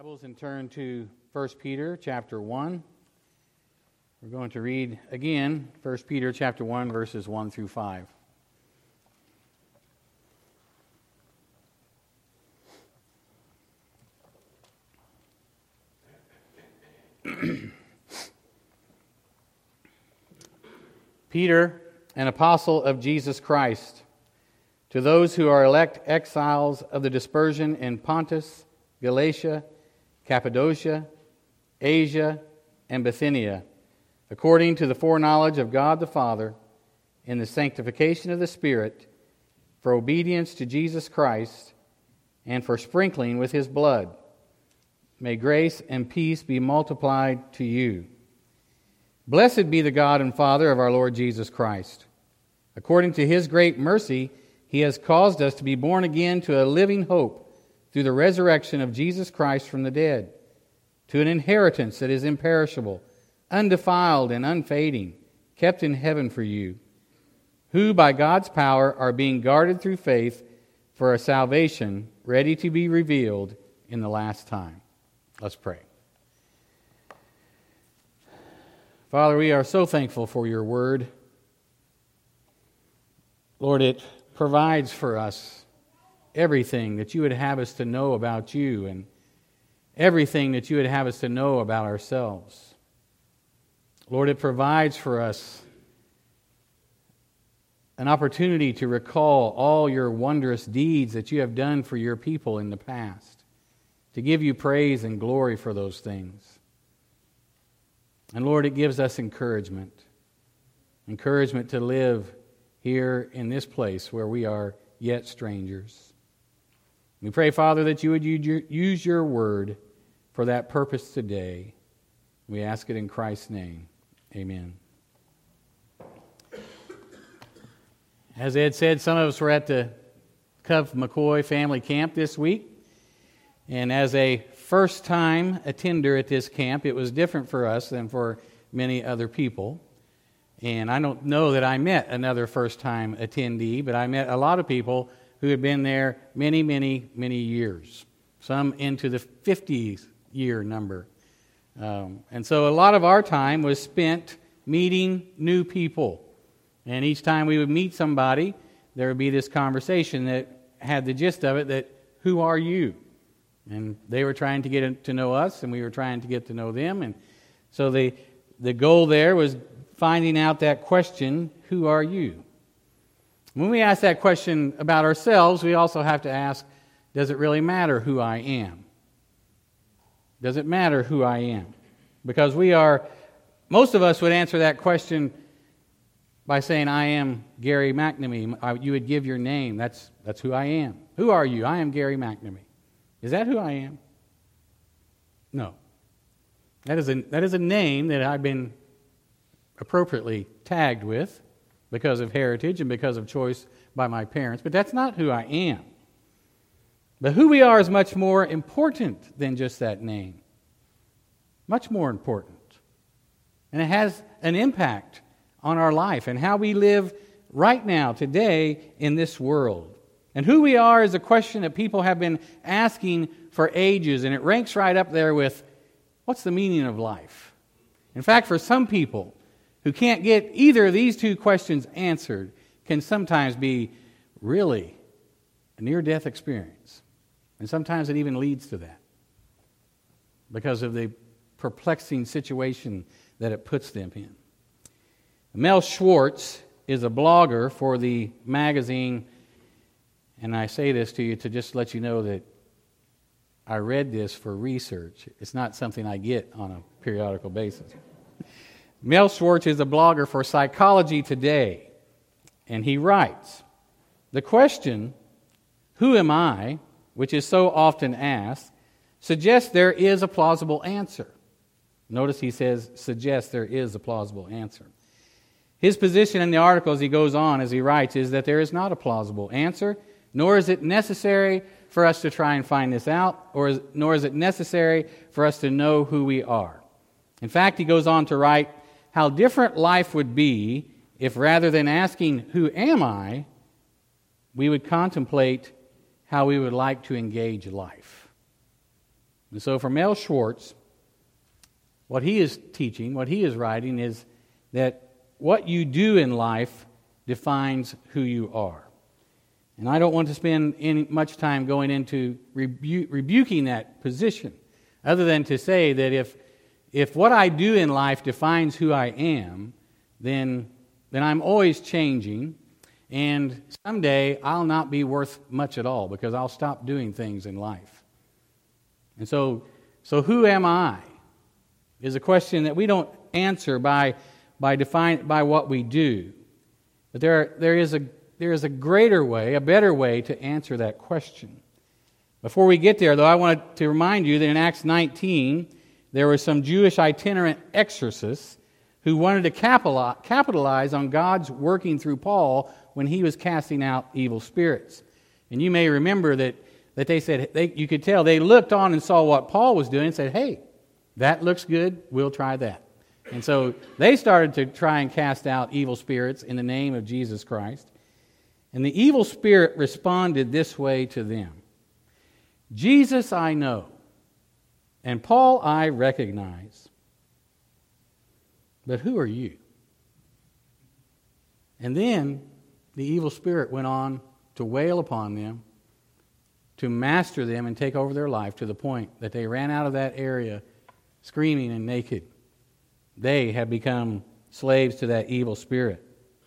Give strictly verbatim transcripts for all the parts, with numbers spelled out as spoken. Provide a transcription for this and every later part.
Bibles and turn to First Peter chapter one. We're going to read again First Peter chapter one, verses one through five. Peter, an apostle of Jesus Christ, to those who are elect exiles of the dispersion in Pontus, Galatia, Cappadocia, Asia, and Bithynia, according to the foreknowledge of God the Father, in the sanctification of the Spirit, for obedience to Jesus Christ, and for sprinkling with His blood. May grace and peace be multiplied to you. Blessed be the God and Father of our Lord Jesus Christ. According to His great mercy, He has caused us to be born again to a living hope through the resurrection of Jesus Christ from the dead, to an inheritance that is imperishable, undefiled and unfading, kept in heaven for you, who by God's power are being guarded through faith for a salvation ready to be revealed in the last time. Let's pray. Father, we are so thankful for your word. Lord, it provides for us everything that you would have us to know about you and everything that you would have us to know about ourselves. Lord, it provides for us an opportunity to recall all your wondrous deeds that you have done for your people in the past, to give you praise and glory for those things. And Lord, it gives us encouragement, encouragement to live here in this place where we are yet strangers. We pray, Father, that you would use your word for that purpose today. We ask it in Christ's name. Amen. As Ed said, some of us were at the Cove McCoy family camp this week. And as a first-time attender at this camp, it was different for us than for many other people. And I don't know that I met another first-time attendee, but I met a lot of people who had been there many, many, many years, some into the fifty-year number. Um, and so a lot of our time was spent meeting new people. And each time we would meet somebody, there would be this conversation that had the gist of it that, who are you? And they were trying to get to know us, and we were trying to get to know them. And so the, the goal there was finding out that question, who are you? When we ask that question about ourselves, we also have to ask, does it really matter who I am? Does it matter who I am? Because we are, most of us would answer that question by saying, I am Gary McNamee. You would give your name. That's, that's who I am. Who are you? I am Gary McNamee. Is that who I am? No. That is a, that is a name that I've been appropriately tagged with because of heritage and because of choice by my parents, but that's not who I am. But who we are is much more important than just that name. Much more important. And it has an impact on our life and how we live right now, today, in this world. And who we are is a question that people have been asking for ages, and it ranks right up there with, what's the meaning of life? In fact, for some people who can't get either of these two questions answered, can sometimes be really a near-death experience. And sometimes it even leads to that because of the perplexing situation that it puts them in. Mel Schwartz is a blogger for the magazine, and I say this to you to just let you know that I read this for research. It's not something I get on a periodical basis. Mel Schwartz is a blogger for Psychology Today, and he writes, the question, who am I, which is so often asked, suggests there is a plausible answer. Notice he says, suggests there is a plausible answer. His position in the article as he goes on, as he writes, is that there is not a plausible answer, nor is it necessary for us to try and find this out, or is, nor is it necessary for us to know who we are. In fact, he goes on to write, how different life would be if rather than asking, who am I, we would contemplate how we would like to engage life. And so for Mel Schwartz, what he is teaching, what he is writing is that what you do in life defines who you are. And I don't want to spend any much time going into rebu- rebuking that position, other than to say that if if what I do in life defines who I am, then then I'm always changing, and someday I'll not be worth much at all because I'll stop doing things in life. And so, so who am I? Is a question that we don't answer by by define by what we do, but there there is a there is a greater way, a better way to answer that question. Before we get there, though, I wanted to remind you that in Acts nineteen, there were some Jewish itinerant exorcists who wanted to capitalize on God's working through Paul when he was casting out evil spirits. And you may remember that, that they said, they, you could tell, they looked on and saw what Paul was doing and said, hey, that looks good, we'll try that. And so they started to try and cast out evil spirits in the name of Jesus Christ. And the evil spirit responded this way to them. Jesus I know, and Paul I recognize, but who are you? And then the evil spirit went on to wail upon them, to master them and take over their life to the point that they ran out of that area screaming and naked. They have become slaves to that evil spirit.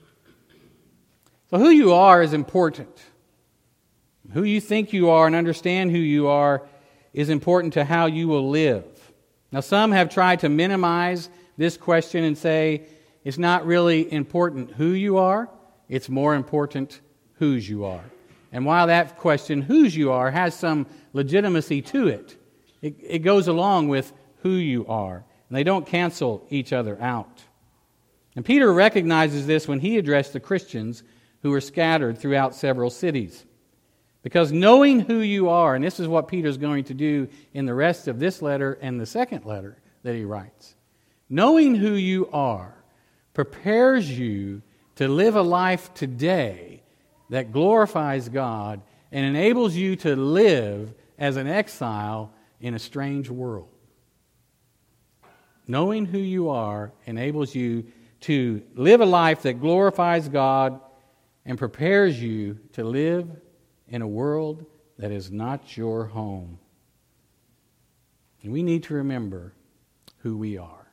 So who you are is important. Who you think you are and understand who you are is important to how you will live. Now, some have tried to minimize this question and say it's not really important who you are, it's more important whose you are. And while that question, whose you are, has some legitimacy to it, it, it goes along with who you are. And they don't cancel each other out. And Peter recognizes this when he addressed the Christians who were scattered throughout several cities. Because knowing who you are, and this is what Peter's going to do in the rest of this letter and the second letter that he writes, knowing who you are prepares you to live a life today that glorifies God and enables you to live as an exile in a strange world. Knowing who you are enables you to live a life that glorifies God and prepares you to live in a world that is not your home. And we need to remember who we are.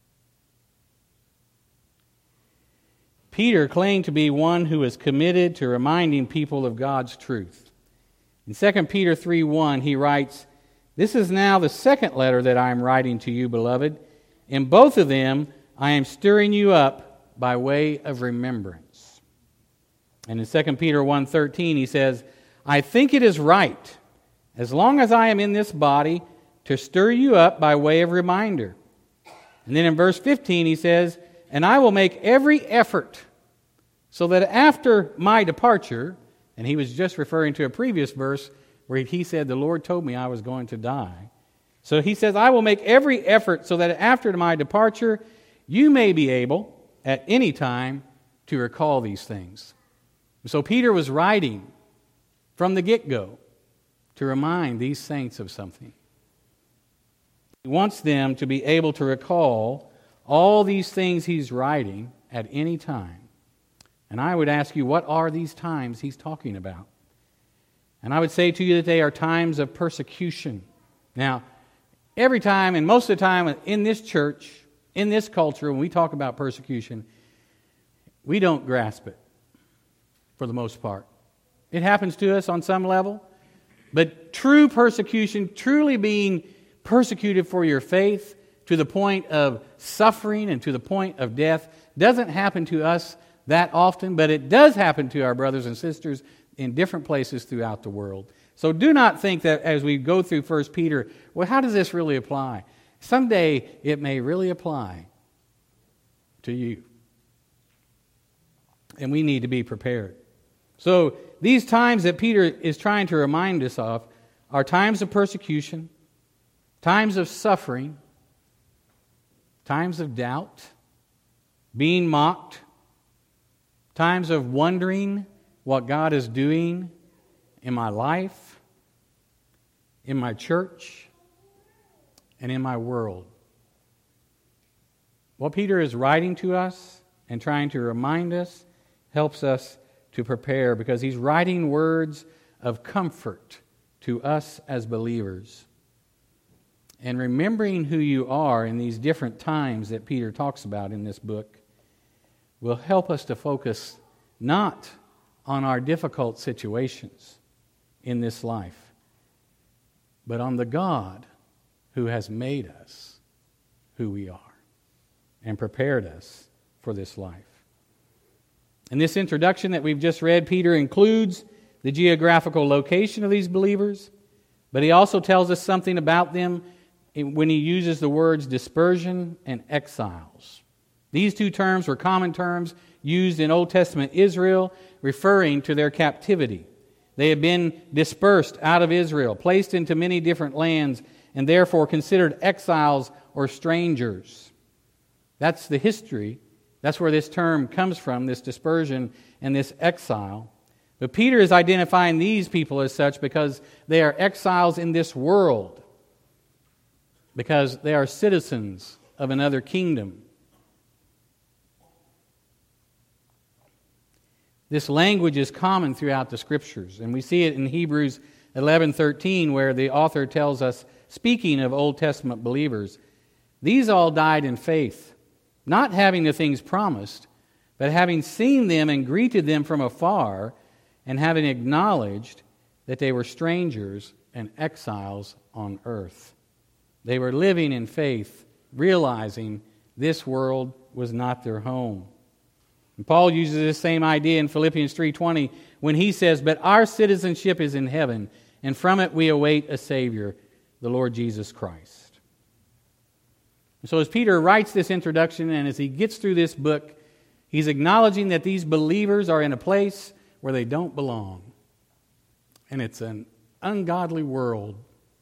Peter claimed to be one who is committed to reminding people of God's truth. In Second Peter three one, he writes, "This is now the second letter that I am writing to you, beloved. In both of them, I am stirring you up by way of remembrance." And in Second Peter one thirteen, he says, "I think it is right, as long as I am in this body, to stir you up by way of reminder." And then in verse fifteen, he says, "And I will make every effort so that after my departure," and he was just referring to a previous verse where he said, "The Lord told me I was going to die." So he says, "I will make every effort so that after my departure, you may be able at any time to recall these things." So Peter was writing from the get-go to remind these saints of something. He wants them to be able to recall all these things he's writing at any time. And I would ask you, what are these times he's talking about? And I would say to you that they are times of persecution. Now, every time, and most of the time in this church, in this culture, when we talk about persecution, we don't grasp it for the most part. It happens to us on some level, but true persecution, truly being persecuted for your faith to the point of suffering and to the point of death, doesn't happen to us that often, but it does happen to our brothers and sisters in different places throughout the world. So do not think that as we go through First Peter, well, how does this really apply? Someday it may really apply to you. And we need to be prepared. So these times that Peter is trying to remind us of are times of persecution, times of suffering, times of doubt, being mocked, times of wondering what God is doing in my life, in my church, and in my world. What Peter is writing to us and trying to remind us helps us to prepare, because he's writing words of comfort to us as believers. And remembering who you are in these different times that Peter talks about in this book will help us to focus not on our difficult situations in this life, but on the God who has made us who we are and prepared us for this life. In this introduction that we've just read, Peter includes the geographical location of these believers, but he also tells us something about them when he uses the words dispersion and exiles. These two terms were common terms used in Old Testament Israel, referring to their captivity. They had been dispersed out of Israel, placed into many different lands, and therefore considered exiles or strangers. That's the history. That's where this term comes from, this dispersion and this exile. But Peter is identifying these people as such because they are exiles in this world, because they are citizens of another kingdom. This language is common throughout the Scriptures, and we see it in Hebrews eleven thirteen, where the author tells us, speaking of Old Testament believers, these all died in faith, not having the things promised, but having seen them and greeted them from afar, and having acknowledged that they were strangers and exiles on earth. They were living in faith, realizing this world was not their home. And Paul uses this same idea in Philippians three twenty when he says, "But our citizenship is in heaven, and from it we await a Savior, the Lord Jesus Christ." And so as Peter writes this introduction and as he gets through this book, he's acknowledging that these believers are in a place where they don't belong. And it's an ungodly world.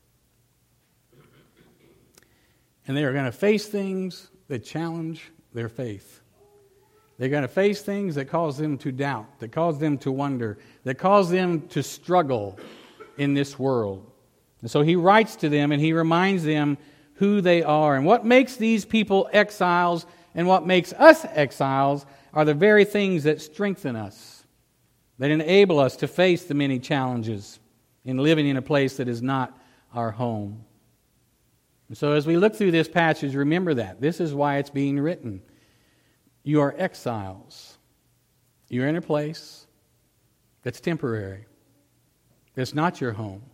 And they are going to face things that challenge their faith. They're going to face things that cause them to doubt, that cause them to wonder, that cause them to struggle in this world. And so he writes to them and he reminds them who they are. And what makes these people exiles and what makes us exiles are the very things that strengthen us, that enable us to face the many challenges in living in a place that is not our home. And so as we look through this passage, remember that. This is why it's being written. You are exiles. You're in a place that's temporary. It's not your home.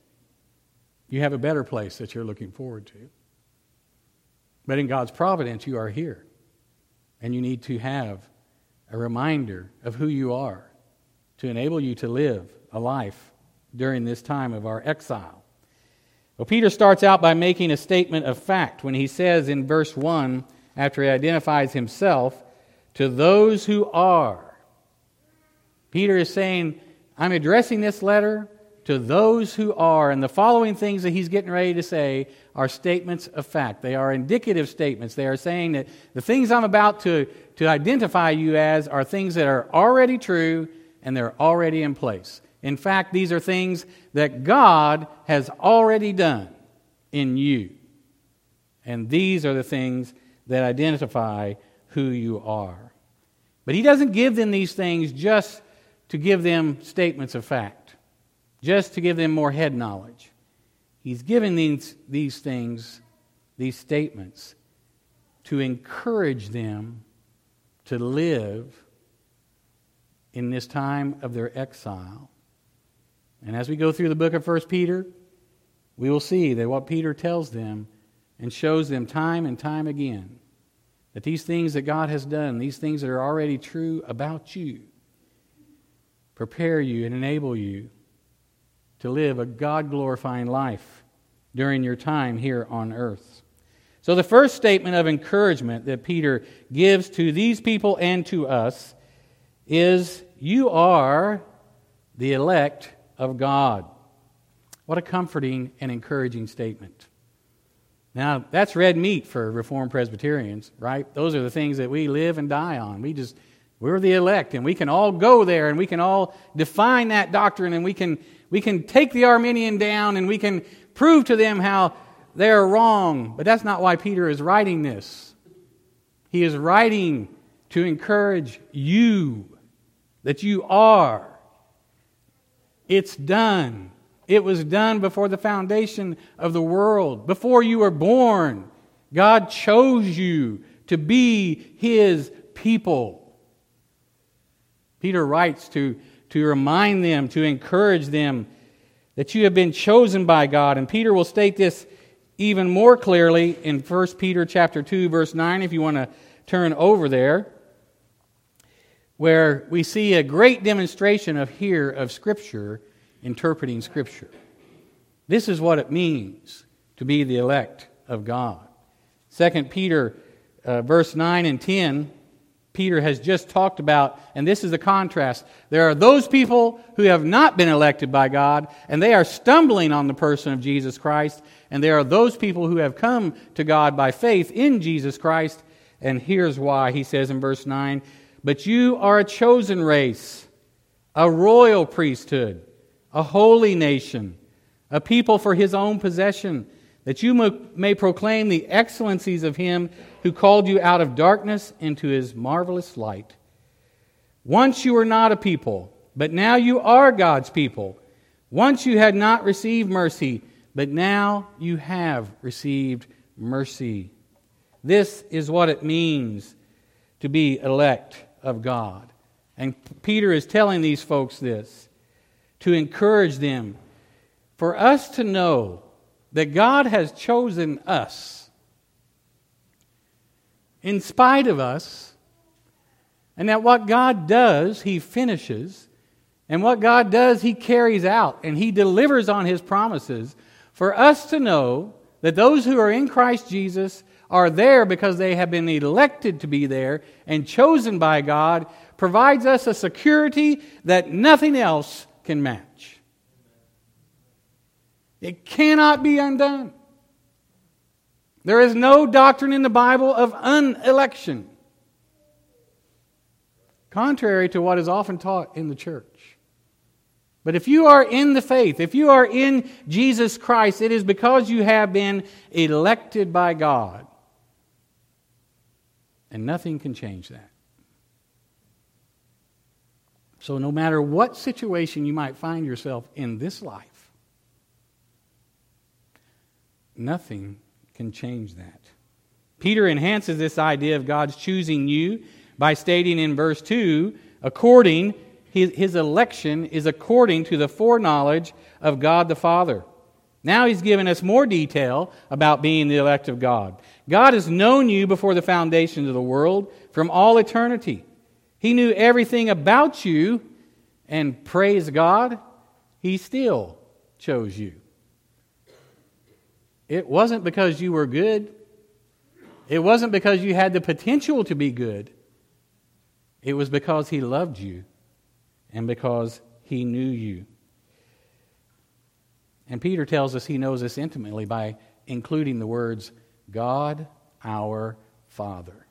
You have a better place that you're looking forward to. But in God's providence, you are here. And you need to have a reminder of who you are to enable you to live a life during this time of our exile. Well, Peter starts out by making a statement of fact when he says in verse one, after he identifies himself, to those who are. Peter is saying, I'm addressing this letter to those who are. And the following things that he's getting ready to say are statements of fact. They are indicative statements. They are saying that the things I'm about to, to identify you as are things that are already true and they're already in place. In fact, these are things that God has already done in you. And these are the things that identify who you are. But he doesn't give them these things just to give them statements of fact, just to give them more head knowledge. He's giving these, these things, these statements, to encourage them to live in this time of their exile. And as we go through the book of First Peter, we will see that what Peter tells them and shows them time and time again, that these things that God has done, these things that are already true about you, prepare you and enable you to live a God-glorifying life during your time here on earth. So the first statement of encouragement that Peter gives to these people and to us is, you are the elect of God. What a comforting and encouraging statement. Now, that's red meat for Reformed Presbyterians, right? Those are the things that we live and die on. We just, we're the elect, and we can all go there, and we can all define that doctrine, and we can we can take the Arminian down, and we can prove to them how they are wrong. But that's not why Peter is writing this. He is writing to encourage you that you are. It's done. It was done before the foundation of the world. Before you were born, God chose you to be His people. Peter writes to, to remind them, to encourage them that you have been chosen by God. And Peter will state this even more clearly in First Peter chapter two, verse nine, if you want to turn over there, where we see a great demonstration of here of Scripture interpreting Scripture. This is what it means to be the elect of God. Second Peter uh, verse nine and ten, Peter has just talked about, and this is the contrast. There are those people who have not been elected by God, and they are stumbling on the person of Jesus Christ. And there are those people who have come to God by faith in Jesus Christ. And here's why. He says in verse nine, "But you are a chosen race, a royal priesthood, a holy nation, a people for His own possession, that you may proclaim the excellencies of Him who called you out of darkness into His marvelous light. Once you were not a people, but now you are God's people. Once you had not received mercy, but now you have received mercy." This is what it means to be elect of God. And Peter is telling these folks this to encourage them, for us to know that God has chosen us in spite of us, and that what God does, He finishes, and what God does, He carries out, and He delivers on His promises. For us to know that those who are in Christ Jesus are there because they have been elected to be there and chosen by God provides us a security that nothing else can match. It cannot be undone. There is no doctrine in the Bible of unelection, contrary to what is often taught in the church. But if you are in the faith, if you are in Jesus Christ, it is because you have been elected by God. And nothing can change that. So no matter what situation you might find yourself in this life, nothing can change that. Peter enhances this idea of God's choosing you by stating in verse two, according, his, his election is according to the foreknowledge of God the Father. Now he's given us more detail about being the elect of God. God has known you before the foundations of the world from all eternity. He knew everything about you, and praise God, He still chose you. It wasn't because you were good. It wasn't because you had the potential to be good. It was because He loved you and because He knew you. And Peter tells us He knows us intimately by including the words, God our Father.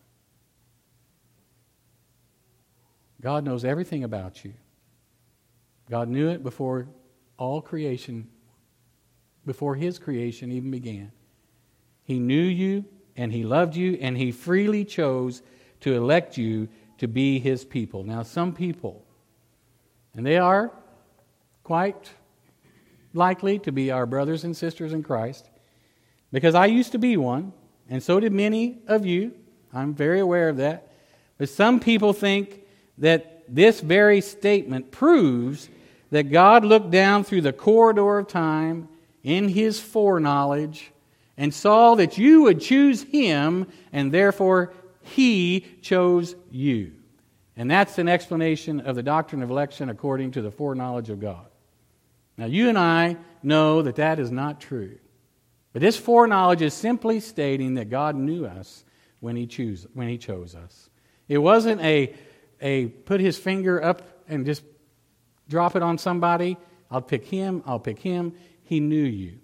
God knows everything about you. God knew it before all creation, before His creation even began. He knew you and He loved you, and He freely chose to elect you to be His people. Now, some people, and they are quite likely to be our brothers and sisters in Christ, because I used to be one, and so did many of you. I'm very aware of that. But some people think that this very statement proves that God looked down through the corridor of time in His foreknowledge and saw that you would choose Him, and therefore He chose you. And that's an explanation of the doctrine of election according to the foreknowledge of God. Now, you and I know that that is not true. But this foreknowledge is simply stating that God knew us when He chose, when He chose us. It wasn't a, a put His finger up and just drop it on somebody. I'll pick him, I'll pick him. He knew you.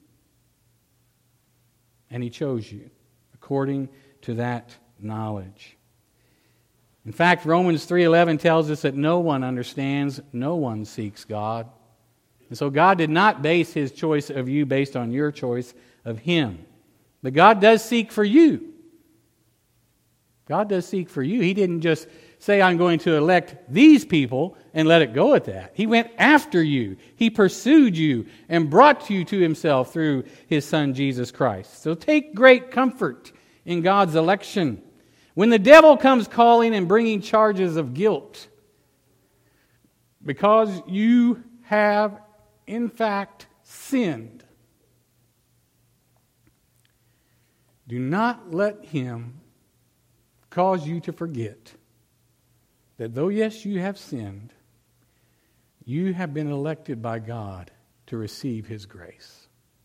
And He chose you according to that knowledge. In fact, Romans three eleven tells us that no one understands, no one seeks God. And so God did not base His choice of you based on your choice of Him. But God does seek for you. God does seek for you. He didn't just say, I'm going to elect these people and let it go at that. He went after you. He pursued you and brought you to Himself through His Son, Jesus Christ. So take great comfort in God's election. When the devil comes calling and bringing charges of guilt, because you have, in fact, sinned, do not let him cause you to forget that though, yes, you have sinned, you have been elected by God to receive His grace.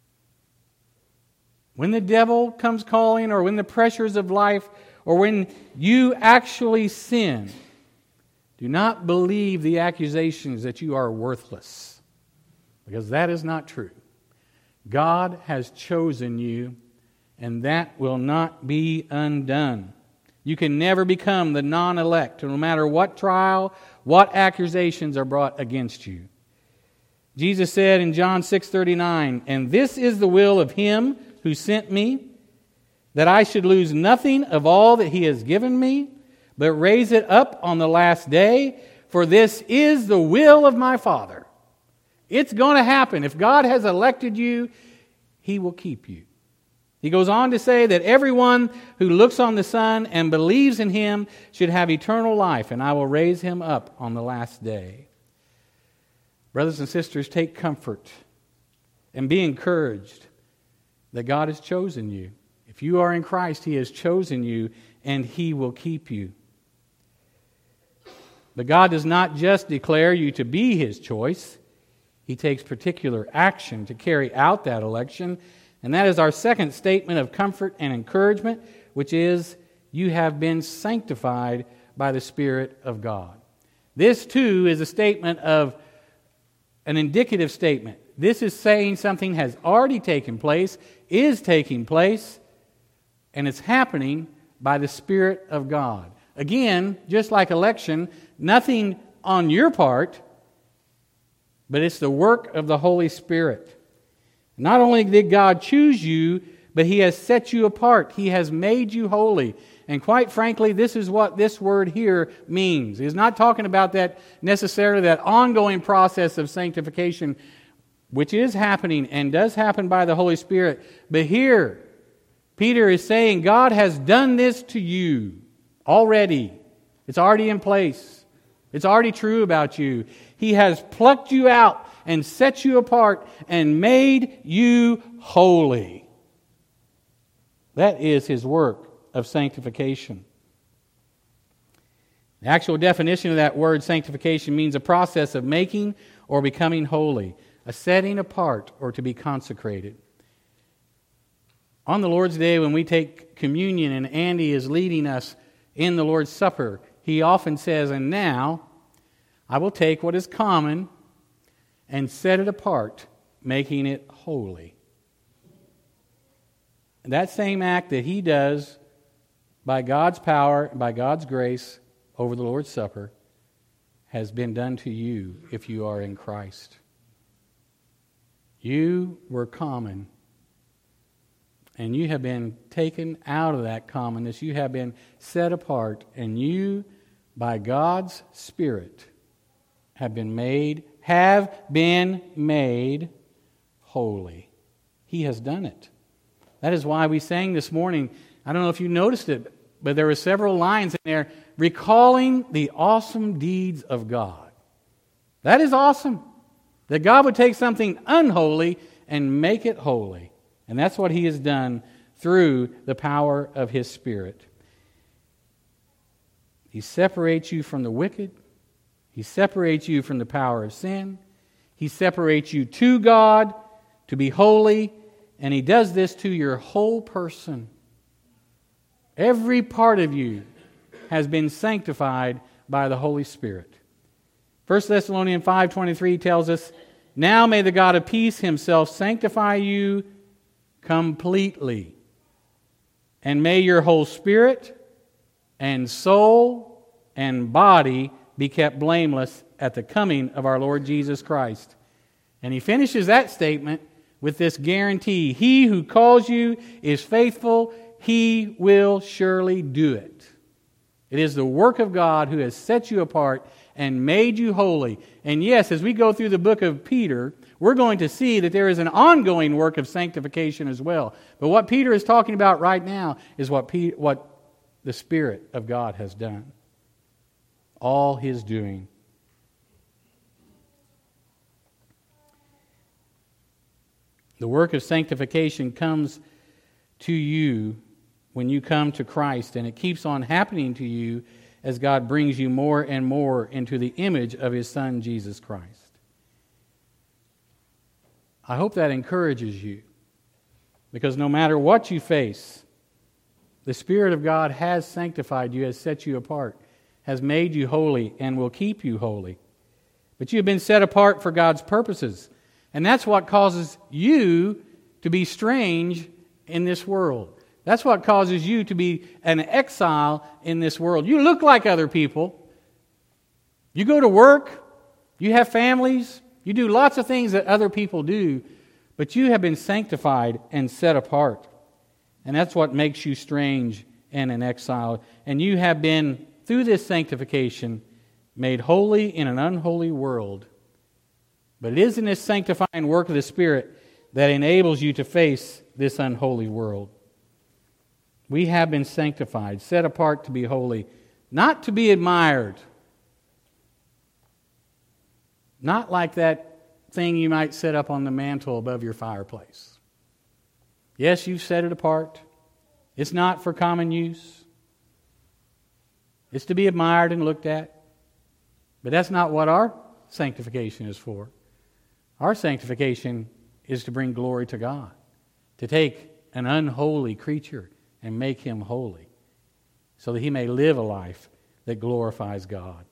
When the devil comes calling, or when the pressures of life, or when you actually sin, do not believe the accusations that you are worthless, because that is not true. God has chosen you, and that will not be undone. You can never become the non-elect, no matter what trial, what accusations are brought against you. Jesus said in John six thirty-nine, "And this is the will of Him who sent me, that I should lose nothing of all that He has given me, but raise it up on the last day. For this is the will of my Father." It's going to happen. If God has elected you, He will keep you. He goes on to say that everyone who looks on the Son and believes in Him should have eternal life, and I will raise him up on the last day. Brothers and sisters, take comfort and be encouraged that God has chosen you. If you are in Christ, He has chosen you, and He will keep you. But God does not just declare you to be His choice. He takes particular action to carry out that election. And that is our second statement of comfort and encouragement, which is, you have been sanctified by the Spirit of God. This, too, is a statement of an indicative statement. This is saying something has already taken place, is taking place, and it's happening by the Spirit of God. Again, just like election, nothing on your part, but it's the work of the Holy Spirit. Not only did God choose you, but He has set you apart. He has made you holy. And quite frankly, this is what this word here means. He's not talking about that necessarily that ongoing process of sanctification, which is happening and does happen by the Holy Spirit. But here, Peter is saying, God has done this to you already. It's already in place. It's already true about you. He has plucked you out and set you apart and made you holy. That is His work of sanctification. The actual definition of that word sanctification means a process of making or becoming holy, a setting apart or to be consecrated. On the Lord's Day, when we take communion and Andy is leading us in the Lord's Supper, he often says, "And now I will take what is common and set it apart, making it holy." And that same act that he does by God's power, by God's grace over the Lord's Supper, has been done to you if you are in Christ. You were common, and you have been taken out of that commonness. You have been set apart, and you, by God's Spirit, have been made have been made holy. He has done it. That is why we sang this morning, I don't know if you noticed it, but there were several lines in there recalling the awesome deeds of God. That is awesome. That God would take something unholy and make it holy. And that's what He has done through the power of His Spirit. He separates you from the wicked. He separates you from the power of sin. He separates you to God to be holy. And He does this to your whole person. Every part of you has been sanctified by the Holy Spirit. First Thessalonians five twenty-three tells us, "Now may the God of peace Himself sanctify you completely. And may your whole spirit and soul and body be kept blameless at the coming of our Lord Jesus Christ." And he finishes that statement with this guarantee. He who calls you is faithful. He will surely do it. It is the work of God who has set you apart and made you holy. And yes, as we go through the book of Peter, we're going to see that there is an ongoing work of sanctification as well. But what Peter is talking about right now is what, Pe- what the Spirit of God has done. All His doing. The work of sanctification comes to you when you come to Christ, and it keeps on happening to you as God brings you more and more into the image of His Son, Jesus Christ. I hope that encourages you, because no matter what you face, the Spirit of God has sanctified you, has set you apart, has made you holy, and will keep you holy. But you have been set apart for God's purposes, and that's what causes you to be strange in this world. That's what causes you to be an exile in this world. You look like other people. You go to work. You have families. You do lots of things that other people do. But you have been sanctified and set apart. And that's what makes you strange and an exile. And you have been, through this sanctification, made holy in an unholy world. But it is in this sanctifying work of the Spirit that enables you to face this unholy world. We have been sanctified, set apart to be holy, not to be admired. Not like that thing you might set up on the mantle above your fireplace. Yes, you've set it apart. It's not for common use. It's to be admired and looked at. But that's not what our sanctification is for. Our sanctification is to bring glory to God, to take an unholy creature and make him holy, so that he may live a life that glorifies God.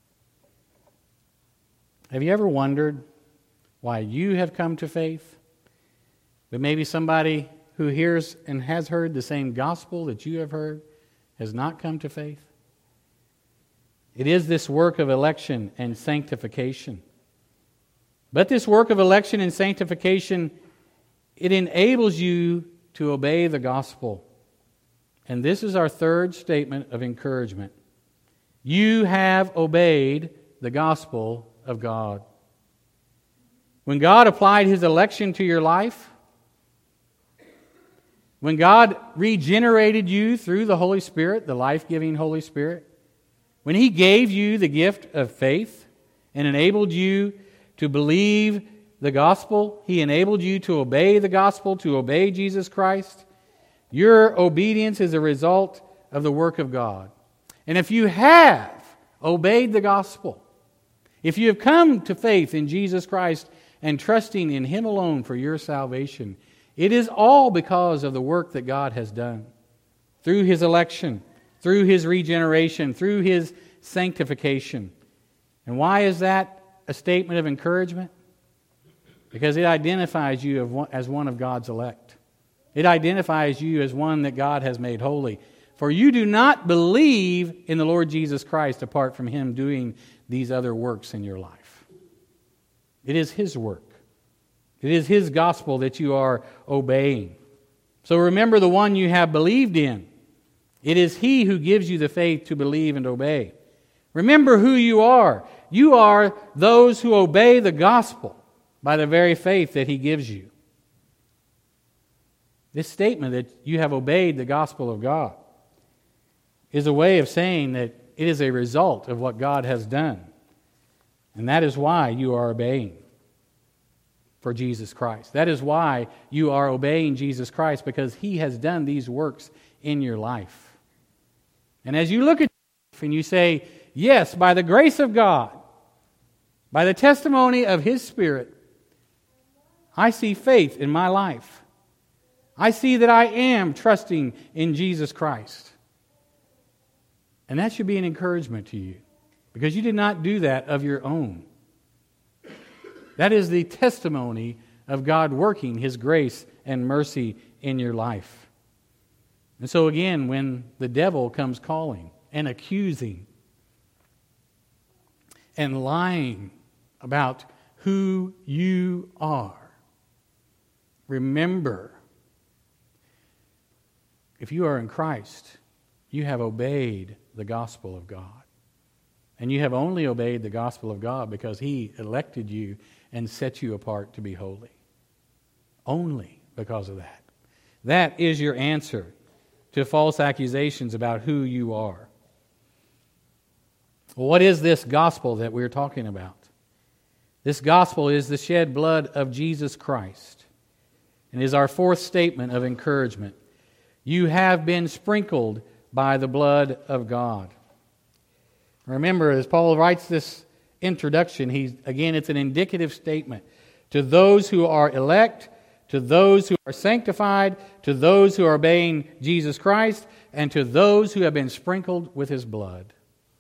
Have you ever wondered why you have come to faith, but maybe somebody who hears and has heard the same gospel that you have heard has not come to faith? It is this work of election and sanctification. But this work of election and sanctification, it enables you to obey the gospel. And this is our third statement of encouragement. You have obeyed the gospel of God. When God applied His election to your life, when God regenerated you through the Holy Spirit, the life-giving Holy Spirit, when He gave you the gift of faith and enabled you to believe the gospel, He enabled you to obey the gospel, to obey Jesus Christ, your obedience is a result of the work of God. And if you have obeyed the gospel, if you have come to faith in Jesus Christ and trusting in Him alone for your salvation, it is all because of the work that God has done. Through His election, through His regeneration, through His sanctification. And why is that a statement of encouragement? Because it identifies you as one of God's elect. It identifies you as one that God has made holy. For you do not believe in the Lord Jesus Christ apart from Him doing these other works in your life. It is His work. It is His gospel that you are obeying. So remember the one you have believed in. It is He who gives you the faith to believe and obey. Remember who you are. You are those who obey the gospel by the very faith that He gives you. This statement that you have obeyed the gospel of God is a way of saying that it is a result of what God has done. And that is why you are obeying for Jesus Christ. That is why you are obeying Jesus Christ, because He has done these works in your life. And as you look at your life and you say, yes, by the grace of God, by the testimony of His Spirit, I see faith in my life. I see that I am trusting in Jesus Christ. And that should be an encouragement to you, because you did not do that of your own. That is the testimony of God working His grace and mercy in your life. And so again, when the devil comes calling and accusing and lying about who you are, remember, if you are in Christ, you have obeyed the gospel of God. And you have only obeyed the gospel of God because He elected you and set you apart to be holy. Only because of that. That is your answer to false accusations about who you are. Well, what is this gospel that we're talking about? This gospel is the shed blood of Jesus Christ, and is our fourth statement of encouragement. You have been sprinkled by the blood of God. Remember, as Paul writes this introduction, he's, again, it's an indicative statement to those who are elect, to those who are sanctified, to those who are obeying Jesus Christ, and to those who have been sprinkled with His blood.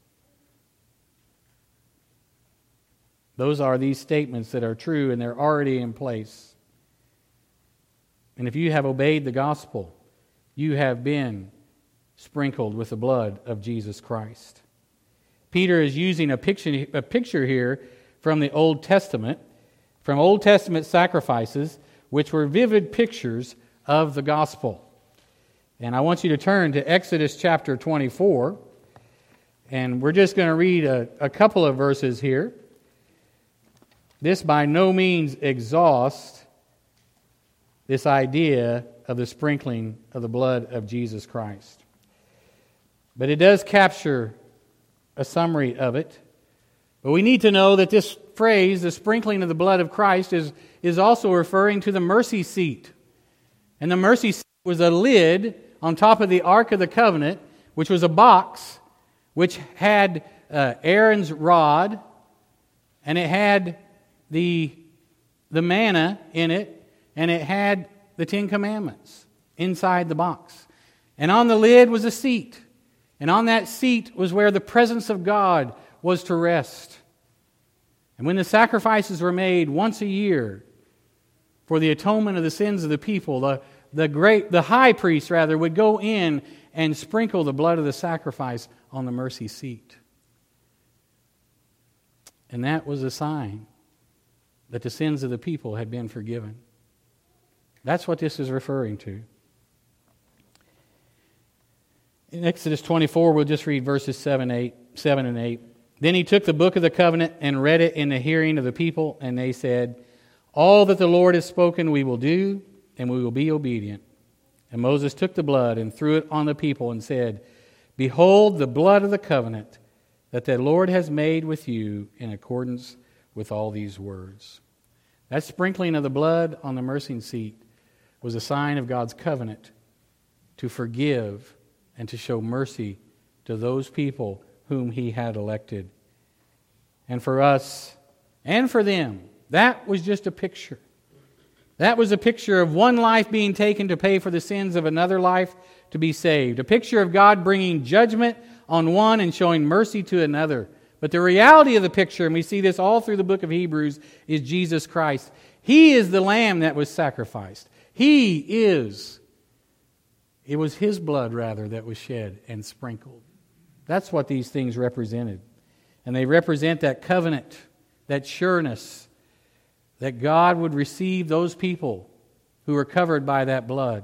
Those are these statements that are true, and they're already in place. And if you have obeyed the gospel, you have been sprinkled with the blood of Jesus Christ. Peter is using a picture, a picture here from the Old Testament, from Old Testament sacrifices, which were vivid pictures of the gospel. And I want you to turn to Exodus chapter twenty-four, and we're just going to read a, a couple of verses here. This by no means exhausts this idea of the sprinkling of the blood of Jesus Christ. But it does capture a summary of it. But we need to know that this phrase, the sprinkling of the blood of Christ, is, is also referring to the mercy seat. And the mercy seat was a lid on top of the Ark of the Covenant, which was a box which had uh, Aaron's rod, and it had the, the manna in it, and it had the Ten Commandments inside the box. And on the lid was a seat. And on that seat was where the presence of God was to rest. And when the sacrifices were made once a year for the atonement of the sins of the people, the, the great the high priest rather would go in and sprinkle the blood of the sacrifice on the mercy seat. And that was a sign that the sins of the people had been forgiven. That's what this is referring to. In Exodus twenty-four, we'll just read verses seven, eight, seven and eight. Then he took the book of the covenant and read it in the hearing of the people, and they said, "All that the Lord has spoken we will do, and we will be obedient." And Moses took the blood and threw it on the people and said, "Behold the blood of the covenant that the Lord has made with you in accordance with all these words." That sprinkling of the blood on the mercy seat was a sign of God's covenant to forgive and to show mercy to those people whom He had elected. And for us and for them, that was just a picture. That was a picture of one life being taken to pay for the sins of another life to be saved. A picture of God bringing judgment on one and showing mercy to another. But the reality of the picture, and we see this all through the book of Hebrews, is Jesus Christ. He is the lamb that was sacrificed. He is. It was His blood, rather, that was shed and sprinkled. That's what these things represented. And they represent that covenant, that sureness, that God would receive those people who are covered by that blood.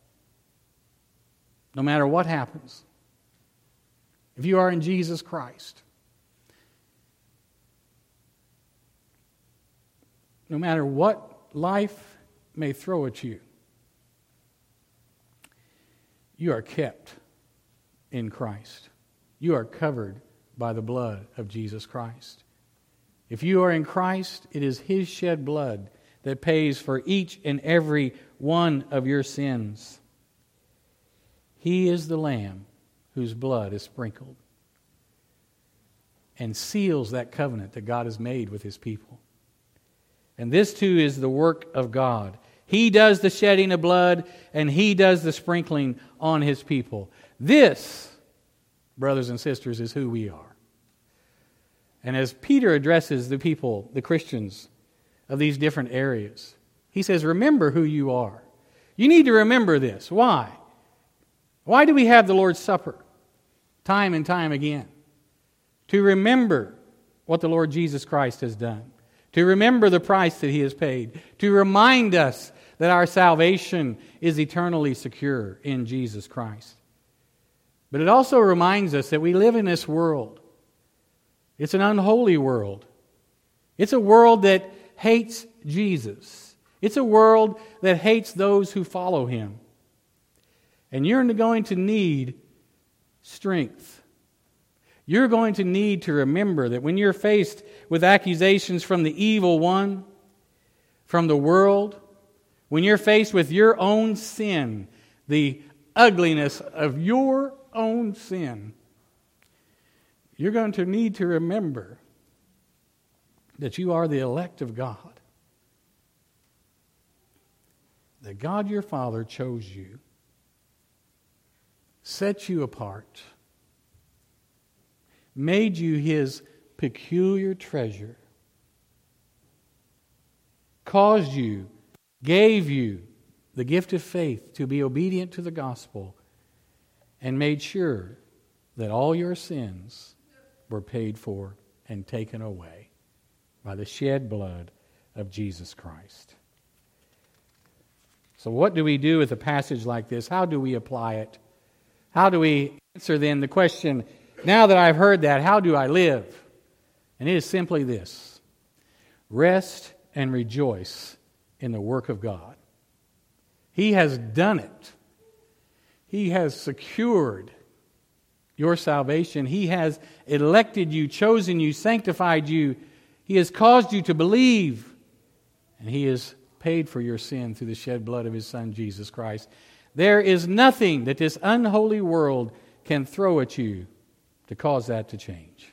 No matter what happens. If you are in Jesus Christ, no matter what life may throw at you, you are kept in Christ. You are covered by the blood of Jesus Christ. If you are in Christ, it is His shed blood that pays for each and every one of your sins. He is the Lamb whose blood is sprinkled and seals that covenant that God has made with His people. And this too is the work of God. He does the shedding of blood and He does the sprinkling on His people. This, brothers and sisters, is who we are. And as Peter addresses the people, the Christians of these different areas, he says, remember who you are. You need to remember this. Why? Why do we have the Lord's Supper time and time again? To remember what the Lord Jesus Christ has done. To remember the price that He has paid. To remind us that our salvation is eternally secure in Jesus Christ. But it also reminds us that we live in this world. It's an unholy world. It's a world that hates Jesus. It's a world that hates those who follow Him. And you're going to need strength. You're going to need to remember that when you're faced with accusations from the evil one, from the world, when you're faced with your own sin, the ugliness of your own sin, you're going to need to remember that you are the elect of God. That God your Father chose you, set you apart, made you His peculiar treasure, caused you, gave you the gift of faith to be obedient to the gospel, and made sure that all your sins were paid for and taken away by the shed blood of Jesus Christ. So what do we do with a passage like this? How do we apply it? How do we answer then the question, now that I've heard that, how do I live? And it is simply this: rest and rejoice in the work of God. He has done it. He has secured your salvation. He has elected you, chosen you, sanctified you. He has caused you to believe. And He has paid for your sin through the shed blood of His Son, Jesus Christ. There is nothing that this unholy world can throw at you to cause that to change.